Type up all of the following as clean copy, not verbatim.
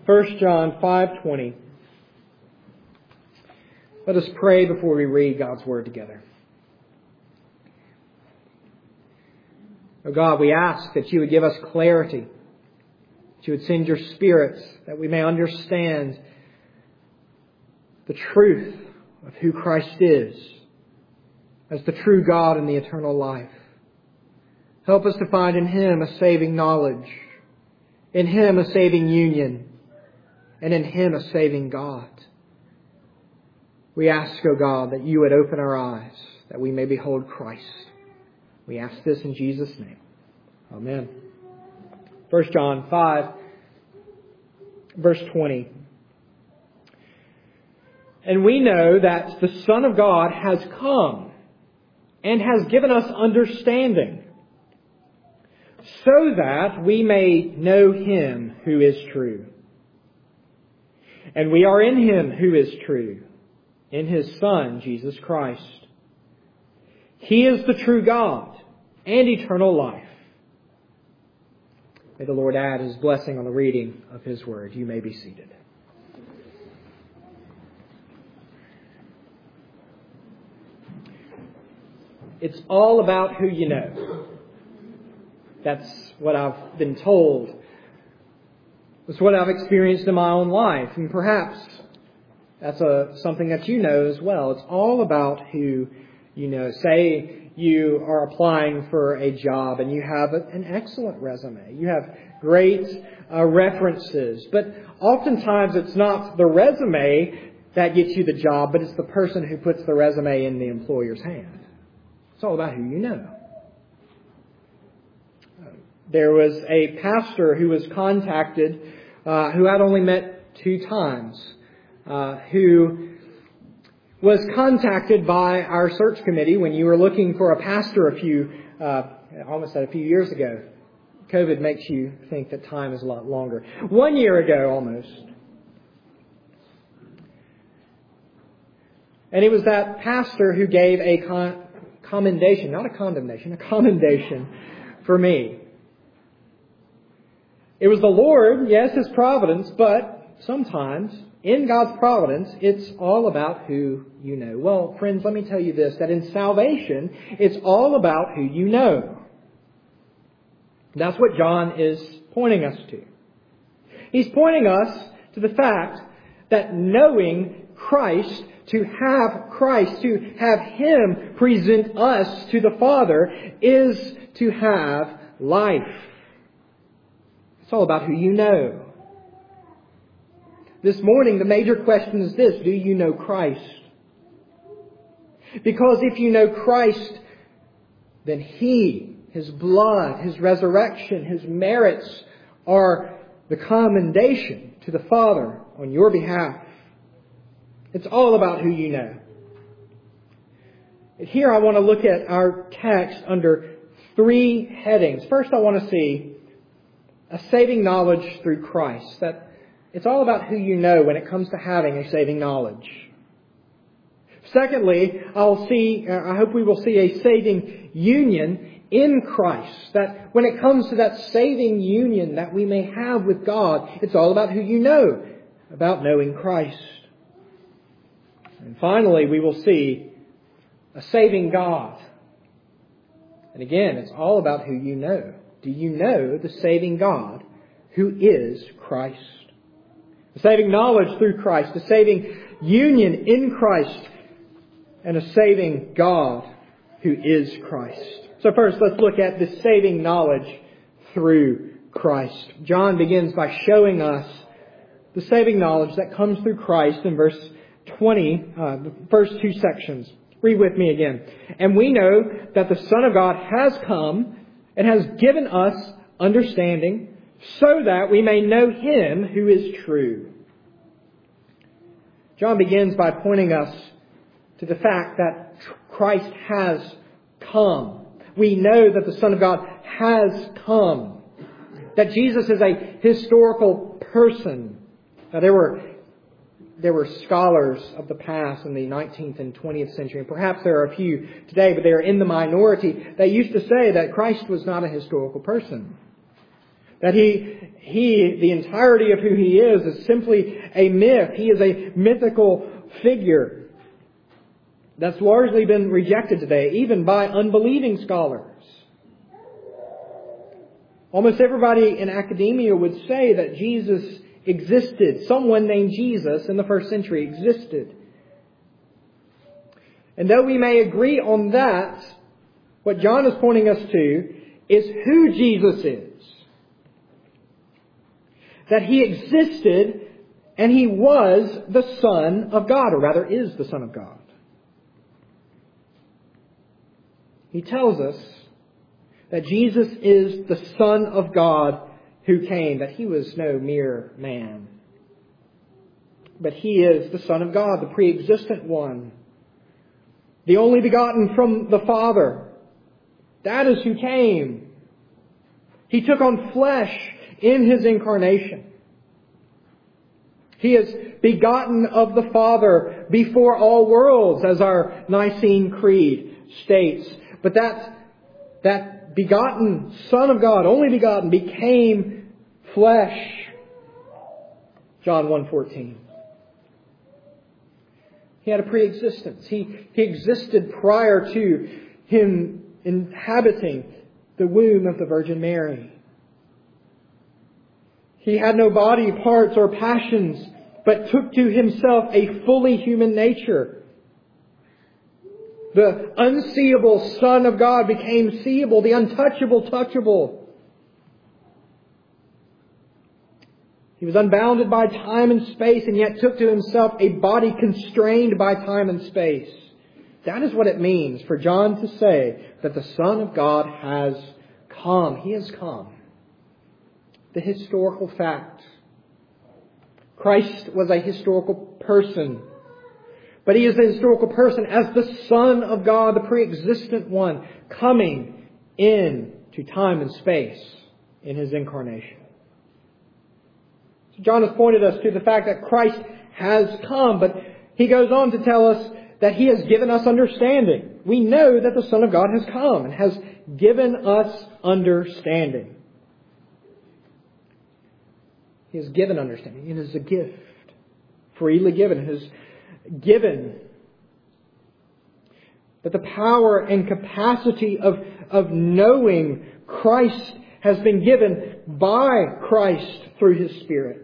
1 John 5:20. Let us pray before we read God's Word together. Oh God, we ask that you would give us clarity, that you would send your Spirit, that we may understand the truth of who Christ is as the true God and the eternal life. Help us to find in Him a saving knowledge, in Him a saving union, and in Him a saving God. We ask, O God, that you would open our eyes, that we may behold Christ. We ask this in Jesus' name. Amen. 1 John 5, verse 20. And we know that the Son of God has come and has given us understanding, so that we may know Him who is true. And we are in Him who is true, in His Son, Jesus Christ. He is the true God and eternal life. May the Lord add His blessing on the reading of His Word. You may be seated. It's all about who you know. That's what I've been told. It's what I've experienced in my own life. And perhaps that's something that you know as well. It's all about who you know. Say you are applying for a job and you have an excellent resume. You have great references. But oftentimes it's not the resume that gets you the job, but it's the person who puts the resume in the employer's hand. It's all about who you know. There was a pastor who was contacted, who I'd only met 2 times, who was contacted by our search committee when you were looking for a pastor a few years ago. COVID makes you think that time is a lot longer. 1 year ago almost. And it was that pastor who gave a commendation, not a condemnation, a commendation for me. It was the Lord, yes, His providence, but sometimes in God's providence, it's all about who you know. Well, friends, let me tell you this, that in salvation, it's all about who you know. That's what John is pointing us to. He's pointing us to the fact that knowing Christ, to have Him present us to the Father, is to have life. It's all about who you know. This morning, the major question is this: do you know Christ? Because if you know Christ, then He, His blood, His resurrection, His merits are the commendation to the Father on your behalf. It's all about who you know. Here I want to look at our text under 3 headings. First, I want to see a saving knowledge through Christ. That it's all about who you know when it comes to having a saving knowledge. Secondly, I hope we will see a saving union in Christ. That when it comes to that saving union that we may have with God, it's all about who you know, about knowing Christ. And finally, we will see a saving God. And again, it's all about who you know. Do you know the saving God who is Christ? A saving knowledge through Christ, a saving union in Christ, and a saving God who is Christ. So first, let's look at the saving knowledge through Christ. John begins by showing us the saving knowledge that comes through Christ in verse 20, the first 2 sections. Read with me again. And we know that the Son of God has come and has given us understanding, so that we may know Him who is true. John begins by pointing us to the fact that Christ has come. We know that the Son of God has come. That Jesus is a historical person. Now, there were scholars of the past in the 19th and 20th century, and perhaps there are a few today, but they are in the minority, that used to say that Christ was not a historical person. That the entirety of who He is simply a myth. He is a mythical figure that's largely been rejected today, even by unbelieving scholars. Almost everybody in academia would say that Jesus existed. Someone named Jesus in the first century existed. And though we may agree on that, what John is pointing us to is who Jesus is. That He existed and He was the Son of God, or rather is the Son of God. He tells us that Jesus is the Son of God who came, that He was no mere man. But He is the Son of God, the pre-existent one, the only begotten from the Father. That is who came. He took on flesh in His incarnation. He is begotten of the Father before all worlds, as our Nicene Creed states. But that begotten Son of God, only begotten, became flesh. John 1:14. He had a pre-existence. He existed prior to Him inhabiting the womb of the Virgin Mary. He had no body parts or passions, but took to Himself a fully human nature. The unseeable Son of God became seeable, the untouchable, touchable. He was unbounded by time and space, and yet took to Himself a body constrained by time and space. That is what it means for John to say that the Son of God has come. He has come. The historical fact. Christ was a historical person. But He is a historical person as the Son of God, the pre-existent one, coming into time and space in His incarnation. So John has pointed us to the fact that Christ has come, but he goes on to tell us that He has given us understanding. We know that the Son of God has come and has given us understanding. He has given understanding. It is a gift. Freely given. It is given. But the power and capacity of knowing Christ has been given by Christ through His Spirit.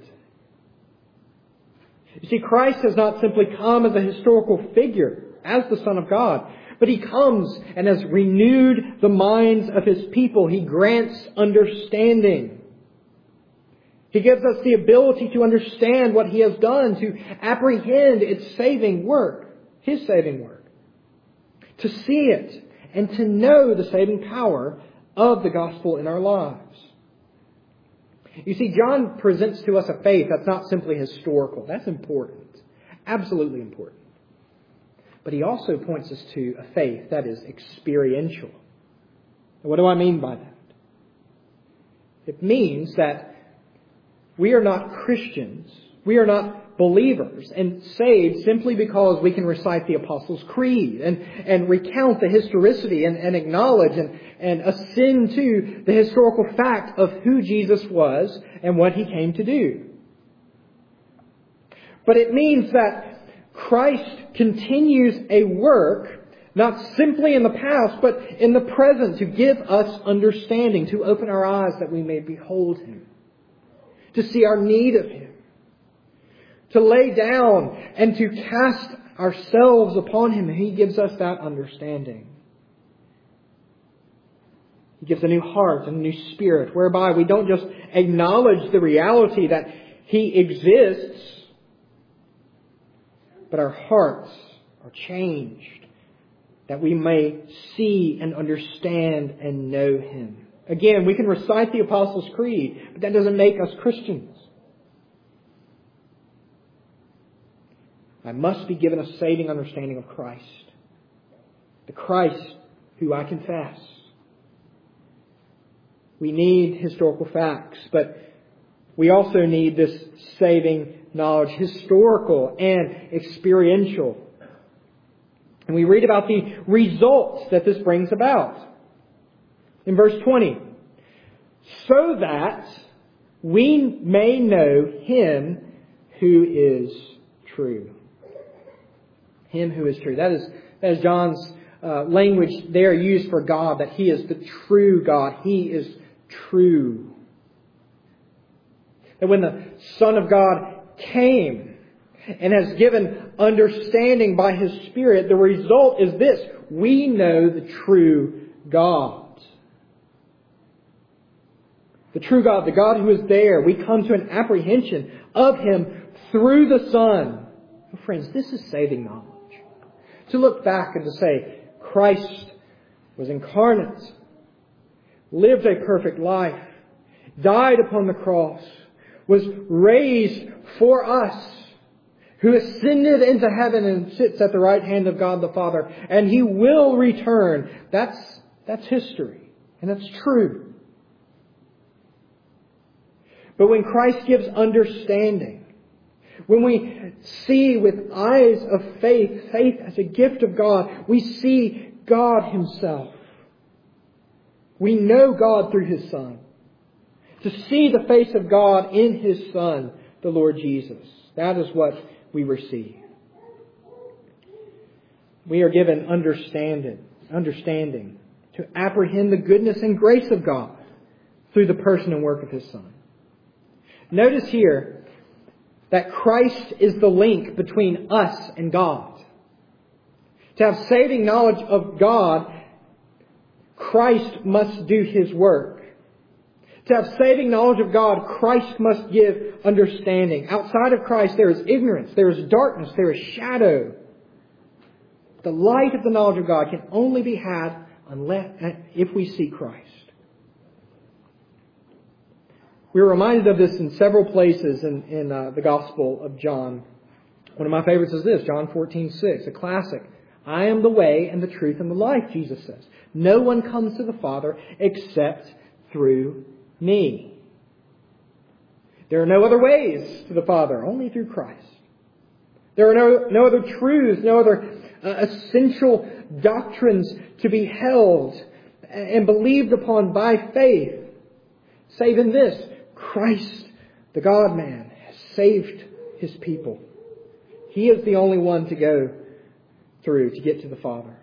You see, Christ has not simply come as a historical figure, as the Son of God, but He comes and has renewed the minds of His people. He grants understanding. He gives us the ability to understand what He has done, to apprehend its saving work, His saving work, to see it, and to know the saving power of the gospel in our lives. You see, John presents to us a faith that's not simply historical. That's important. Absolutely important. But he also points us to a faith that is experiential. What do I mean by that? It means that we are not Christians. We are not believers and saved simply because we can recite the Apostles' Creed and recount the historicity and acknowledge and ascend to the historical fact of who Jesus was and what He came to do. But it means that Christ continues a work, not simply in the past, but in the present, to give us understanding, to open our eyes that we may behold Him, to see our need of Him, to lay down and to cast ourselves upon Him. He gives us that understanding. He gives a new heart and a new spirit, whereby we don't just acknowledge the reality that He exists, but our hearts are changed, that we may see and understand and know Him. Again, we can recite the Apostles' Creed, but that doesn't make us Christians. I must be given a saving understanding of Christ. The Christ who I confess. We need historical facts, but we also need this saving knowledge, historical and experiential. And we read about the results that this brings about. In verse 20, so that we may know Him who is true. Him who is true. That is John's language there used for God, that He is the true God. He is true. That when the Son of God came and has given understanding by His Spirit, the result is this: we know the true God. The true God, the God who is there. We come to an apprehension of Him through the Son. Oh, friends, this is saving knowledge. To look back and to say, Christ was incarnate, lived a perfect life, died upon the cross, was raised for us, who ascended into heaven and sits at the right hand of God the Father, and He will return. That's history, and that's true. But when Christ gives understanding, when we see with eyes of faith, faith as a gift of God, we see God Himself. We know God through His Son. To see the face of God in His Son, the Lord Jesus. That is what we receive. We are given understanding to apprehend the goodness and grace of God through the person and work of His Son. Notice here that Christ is the link between us and God. To have saving knowledge of God, Christ must do His work. To have saving knowledge of God, Christ must give understanding. Outside of Christ, there is ignorance, there is darkness, there is shadow. The light of the knowledge of God can only be had if we see Christ. We're reminded of this in several places in the Gospel of John. One of my favorites is this, John 14:6, a classic. I am the way and the truth and the life, Jesus says. No one comes to the Father except through me. There are no other ways to the Father, only through Christ. There are no other truths, no other essential doctrines to be held and believed upon by faith, save in this: Christ, the God-man, has saved His people. He is the only one to go through to get to the Father.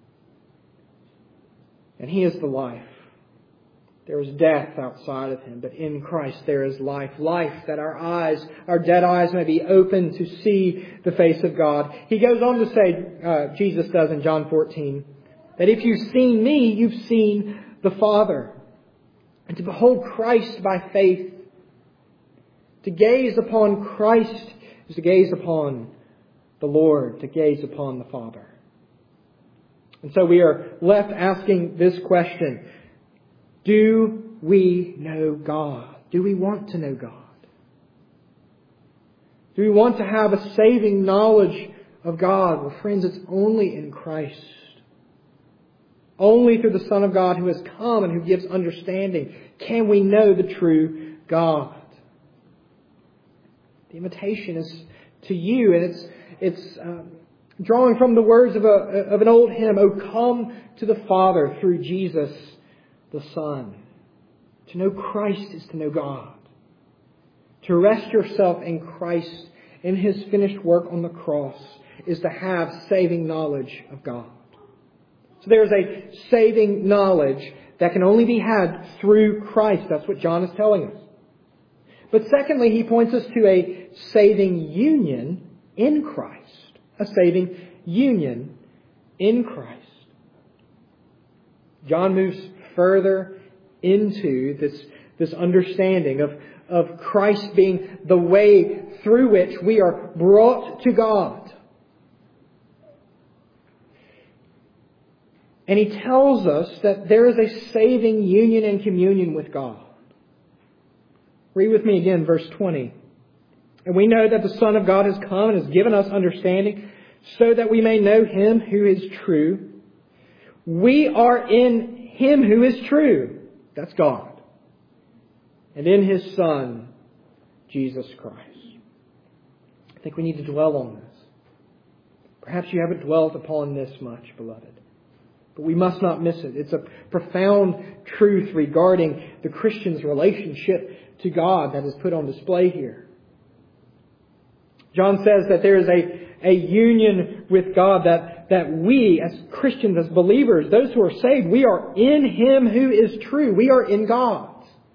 And He is the life. There is death outside of Him, but in Christ there is life. Life that our dead eyes may be open to see the face of God. He goes on to say, Jesus does in John 14, that if you've seen me, you've seen the Father. And to behold Christ by faith, to gaze upon Christ is to gaze upon the Lord, to gaze upon the Father. And so we are left asking this question: do we know God? Do we want to know God? Do we want to have a saving knowledge of God? Well, friends, it's only in Christ. Only through the Son of God who has come and who gives understanding can we know the true God. The invitation is to you, and it's drawing from the words of an old hymn, "O come to the Father through Jesus the Son." To know Christ is to know God. To rest yourself in Christ, in His finished work on the cross, is to have saving knowledge of God. So there is a saving knowledge that can only be had through Christ. That's what John is telling us. But secondly, he points us to a saving union in Christ. A saving union in Christ. John moves further into this understanding of Christ being the way through which we are brought to God. And he tells us that there is a saving union and communion with God. Read with me again, verse 20. And we know that the Son of God has come and has given us understanding so that we may know Him who is true. We are in Him who is true. That's God. And in His Son, Jesus Christ. I think we need to dwell on this. Perhaps you haven't dwelt upon this much, beloved. But we must not miss it. It's a profound truth regarding the Christian's relationship to God that is put on display here. John says that there is a union with God, that we as Christians, as believers, those who are saved, we are in Him who is true. We are in God.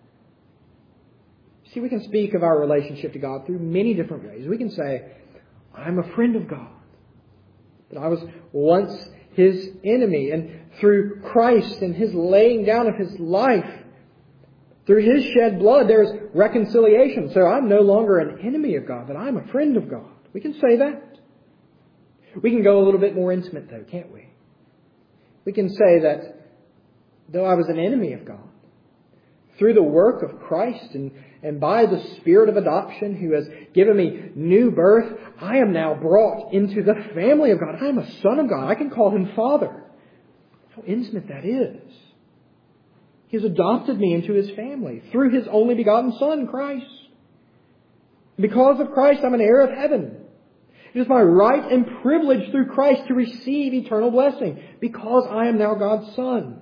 See, we can speak of our relationship to God through many different ways. We can say, I'm a friend of God. But I was once His enemy. And through Christ and His laying down of His life, through His shed blood, there is reconciliation. So I'm no longer an enemy of God, but I'm a friend of God. We can say that. We can go a little bit more intimate though, can't we? We can say that though I was an enemy of God, through the work of Christ and by the Spirit of adoption who has given me new birth, I am now brought into the family of God. I am a son of God. I can call Him Father. How intimate that is. He has adopted me into His family through His only begotten Son, Christ. Because of Christ, I'm an heir of heaven. It is my right and privilege through Christ to receive eternal blessing because I am now God's Son.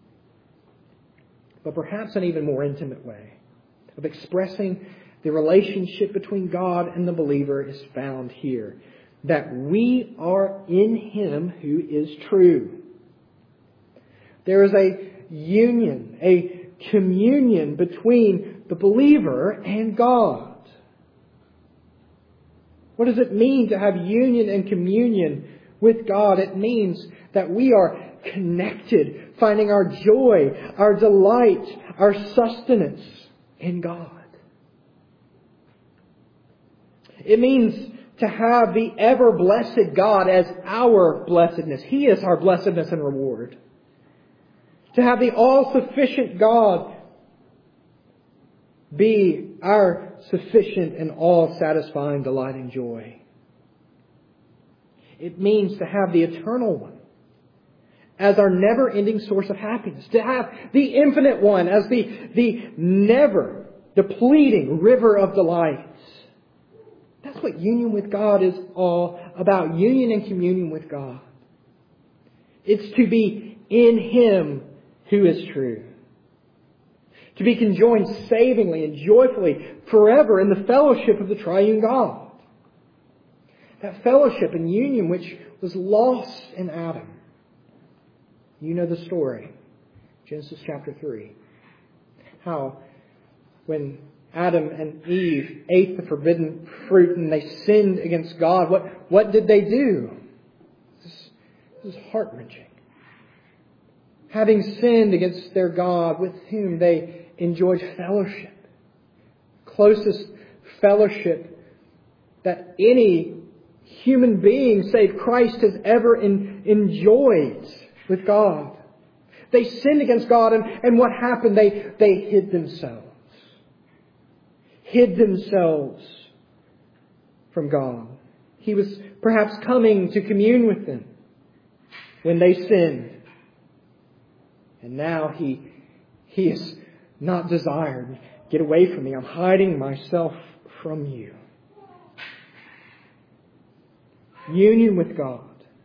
But perhaps an even more intimate way of expressing the relationship between God and the believer is found here. That we are in Him who is true. There is a union, a communion between the believer and God. What does it mean to have union and communion with God? It means that we are connected, finding our joy, our delight, our sustenance in God. It means to have the ever-blessed God as our blessedness. He is our blessedness and reward. To have the all-sufficient God be our sufficient and all-satisfying delight and joy. It means to have the Eternal One as our never-ending source of happiness. To have the Infinite One as the never-depleting river of delights. That's what union with God is all about. Union and communion with God. It's to be in Him who is true. To be conjoined savingly and joyfully forever in the fellowship of the triune God. That fellowship and union which was lost in Adam. You know the story. Genesis chapter 3. How when Adam and Eve ate the forbidden fruit and they sinned against God, what did they do? This is heart-wrenching. Having sinned against their God with whom they enjoyed fellowship. Closest fellowship that any human being save Christ has ever enjoyed with God. They sinned against God and what happened? They hid themselves. Hid themselves from God. He was perhaps coming to commune with them when they sinned. And now He is not desired. Get away from me. I'm hiding myself from you. Union with God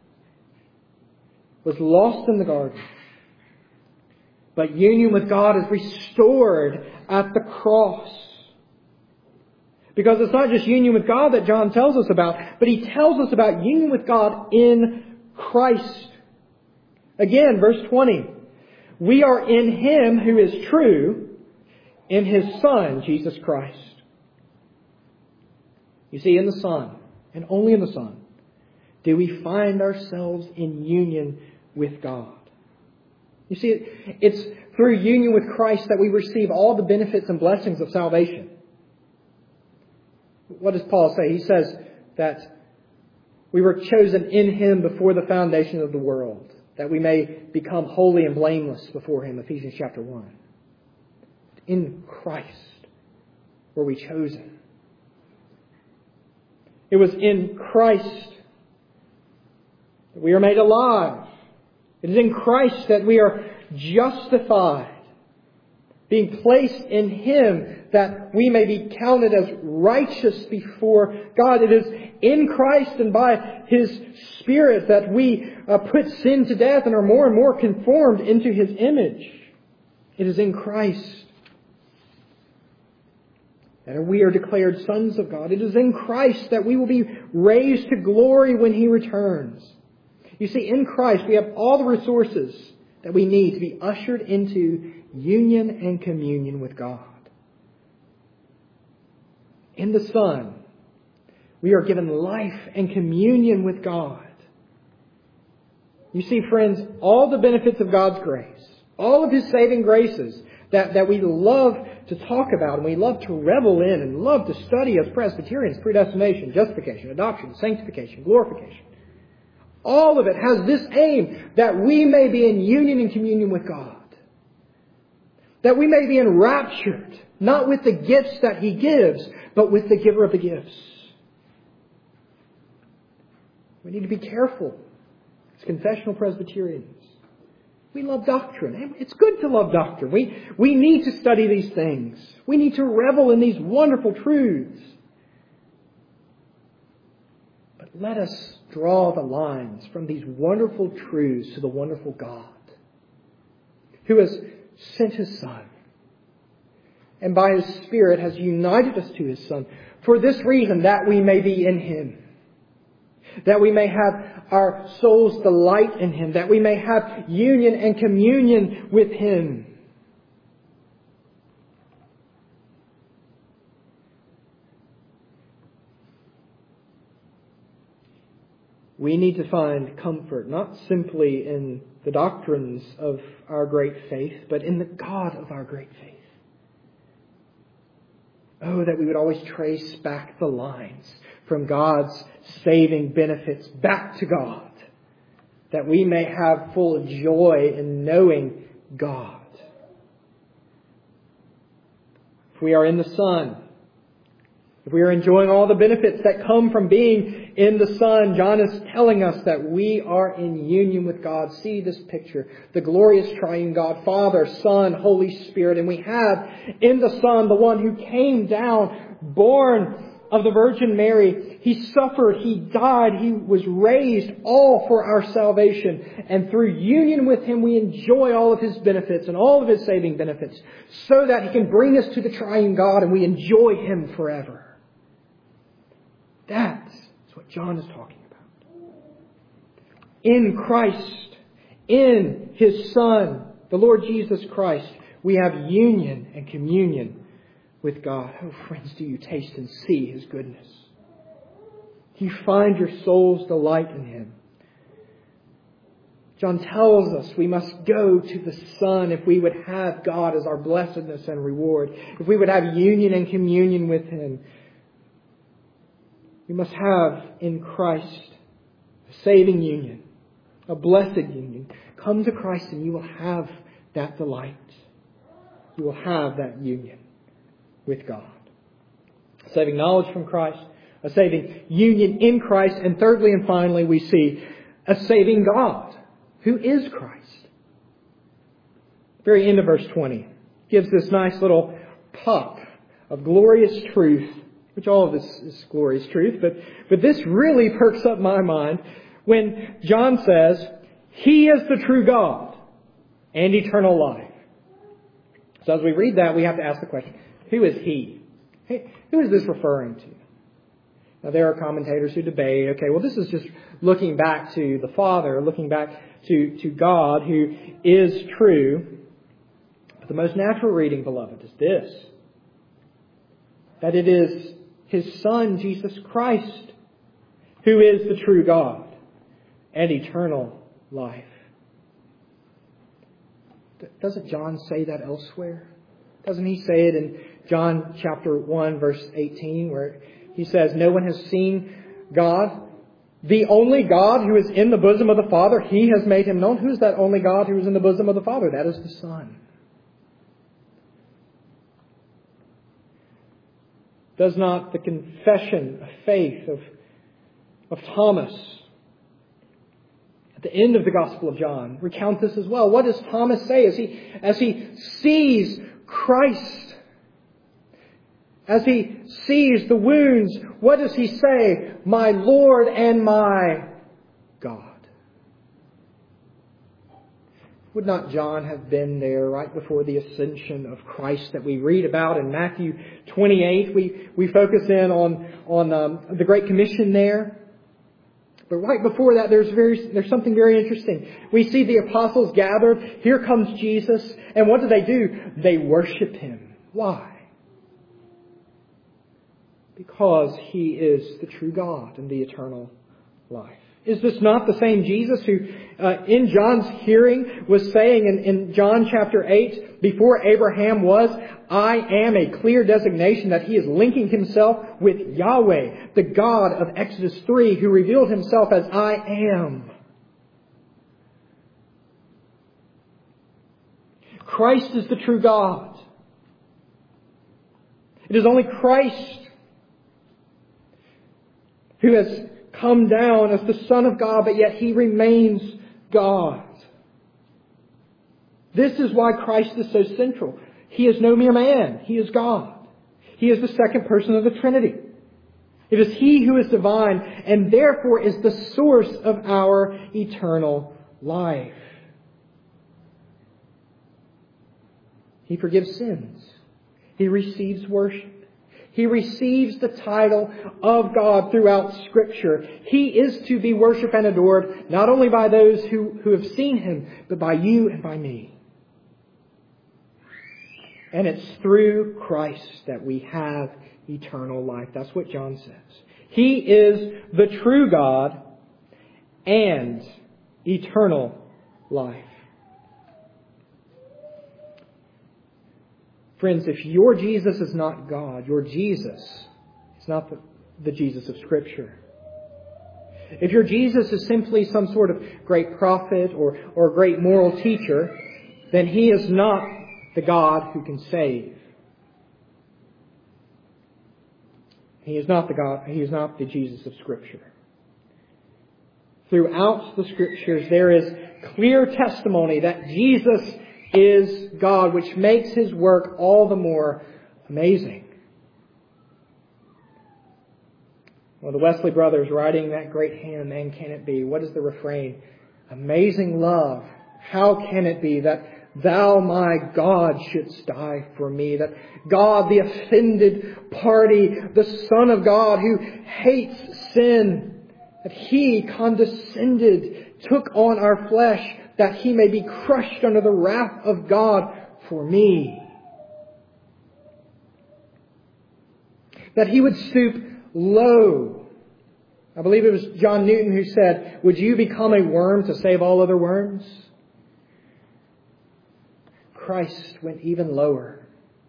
was lost in the garden. But union with God is restored at the cross. Because it's not just union with God that John tells us about, but he tells us about union with God in Christ. Again, verse 20. We are in Him who is true, in His Son, Jesus Christ. You see, in the Son, and only in the Son, do we find ourselves in union with God. You see, it's through union with Christ that we receive all the benefits and blessings of salvation. What does Paul say? He says that we were chosen in Him before the foundation of the world, that we may become holy and blameless before Him, Ephesians chapter 1. In Christ were we chosen. It was in Christ that we are made alive. It is in Christ that we are justified being placed in Him that we may be counted as righteous before God. It is in Christ and by His Spirit that we put sin to death and are more and more conformed into His image. It is in Christ that we are declared sons of God. It is in Christ that we will be raised to glory when He returns. You see, in Christ we have all the resources that we need to be ushered into union and communion with God. In the Son, we are given life and communion with God. You see, friends, all the benefits of God's grace, all of His saving graces that we love to talk about and we love to revel in and love to study as Presbyterians: predestination, justification, adoption, sanctification, glorification. All of it has this aim, that we may be in union and communion with God. That we may be enraptured, not with the gifts that He gives, but with the giver of the gifts. We need to be careful as confessional Presbyterians. We love doctrine. It's good to love doctrine. We need to study these things. We need to revel in these wonderful truths. But let us draw the lines from these wonderful truths to the wonderful God who has sent His Son and by His Spirit has united us to His Son for this reason, that we may be in Him. That we may have our souls delight in Him. That we may have union and communion with Him. We need to find comfort not simply in the doctrines of our great faith, but in the God of our great faith. Oh, that we would always trace back the lines from God's saving benefits back to God, that we may have full joy in knowing God. If we are in the Son, if we are enjoying all the benefits that come from being in the Son, John is telling us that we are in union with God. See this picture. The glorious triune God, Father, Son, Holy Spirit. And we have in the Son the one who came down, born of the Virgin Mary. He suffered, He died, He was raised, all for our salvation. And through union with Him we enjoy all of His benefits and all of His saving benefits, so that He can bring us to the triune God and we enjoy Him forever. That's what John is talking about. In Christ, in His Son, the Lord Jesus Christ, we have union and communion with God. Oh, friends, do you taste and see His goodness? Do you find your soul's delight in Him? John tells us we must go to the Son if we would have God as our blessedness and reward. If we would have union and communion with Him. We must have in Christ a saving union, a blessed union. Come to Christ and you will have that delight. You will have that union with God. Saving knowledge from Christ, a saving union in Christ, and thirdly and finally we see a saving God, who is Christ. Very end of verse 20 gives this nice little pop of glorious truth, which all of this is glorious truth, but this really perks up my mind when John says, He is the true God and eternal life. So as we read that, we have to ask the question, who is He? Who is this referring to? Now there are commentators who debate, okay, well this is just looking back to the Father, looking back to God who is true. But the most natural reading, beloved, is this: that it is His Son, Jesus Christ, who is the true God and eternal life. Doesn't John say that elsewhere? Doesn't he say it in John chapter 1, verse 18, where he says, no one has seen God. The only God who is in the bosom of the Father, He has made Him known. Who's that only God who is in the bosom of the Father? That is the Son. Does not the confession of faith of Thomas at the end of the Gospel of John recount this as well? What does Thomas say as he sees Christ. As he sees the wounds, what does he say? My Lord and my God. Would not John have been there right before the ascension of Christ that we read about in Matthew 28? We focus in on the Great Commission there. But right before that, there's something very interesting. We see the apostles gathered. Here comes Jesus. And what do? They worship Him. Why? Because He is the true God and the eternal life. Is this not the same Jesus who, in John's hearing, was saying in John chapter 8, before Abraham was, I am, a clear designation that He is linking Himself with Yahweh, the God of Exodus 3, who revealed Himself as I am. Christ is the true God. It is only Christ who has come down as the Son of God, but yet He remains God. This is why Christ is so central. He is no mere man. He is God. He is the second person of the Trinity. It is He who is divine and therefore is the source of our eternal life. He forgives sins. He receives worship. He receives the title of God throughout Scripture. He is to be worshipped and adored not only by those who have seen Him, but by you and by me. And it's through Christ that we have eternal life. That's what John says. He is the true God and eternal life. Friends, if your Jesus is not God, your Jesus is not the Jesus of Scripture. If your Jesus is simply some sort of great prophet or great moral teacher, then He is not the God who can save. He is not the God. He is not the Jesus of Scripture. Throughout the Scriptures, there is clear testimony that Jesus is God, which makes His work all the more amazing. Well, the Wesley brothers writing that great hymn, And Can It Be? What is the refrain? Amazing love, how can it be that Thou, my God, shouldst die for me? That God, the offended party, the Son of God who hates sin, that He condescended, took on our flesh, that He may be crushed under the wrath of God for me. That He would stoop low. I believe it was John Newton who said, would you become a worm to save all other worms? Christ went even lower.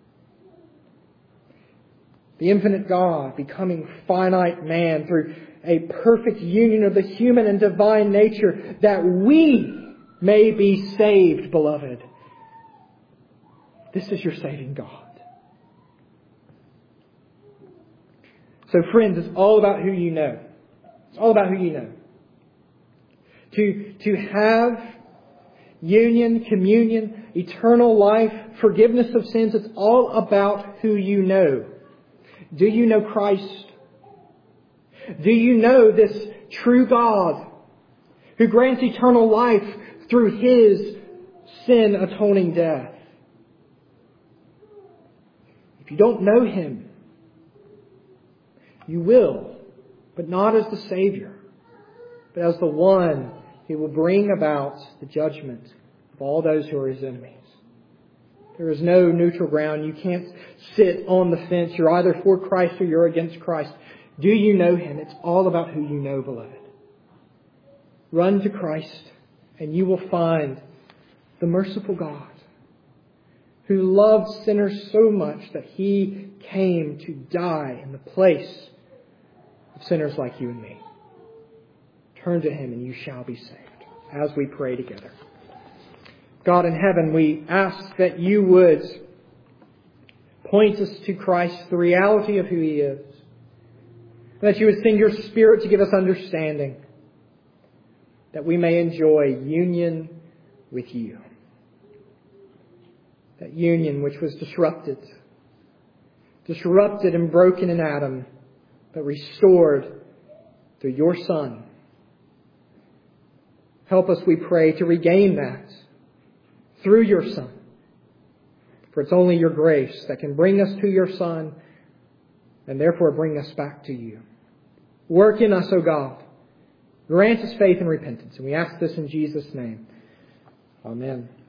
The infinite God becoming finite man through a perfect union of the human and divine nature, that we may be saved, beloved. This is your saving God. So friends, it's all about who you know. It's all about who you know. To have union, communion, eternal life, forgiveness of sins, it's all about who you know. Do you know Christ? Do you know this true God who grants eternal life through His sin-atoning death? If you don't know Him, you will, but not as the Savior, but as the one who will bring about the judgment of all those who are His enemies. There is no neutral ground. You can't sit on the fence. You're either for Christ or you're against Christ. Do you know Him? It's all about who you know, beloved. Run to Christ and you will find the merciful God who loved sinners so much that He came to die in the place of sinners like you and me. Turn to Him and you shall be saved. As we pray together. God in heaven, we ask that you would point us to Christ, the reality of who He is. That you would send your Spirit to give us understanding, that we may enjoy union with you. That union which was disrupted and broken in Adam, but restored through your Son. Help us, we pray, to regain that through your Son. For it's only your grace that can bring us to your Son and therefore bring us back to you. Work in us, O God. Grant us faith and repentance. And we ask this in Jesus' name. Amen.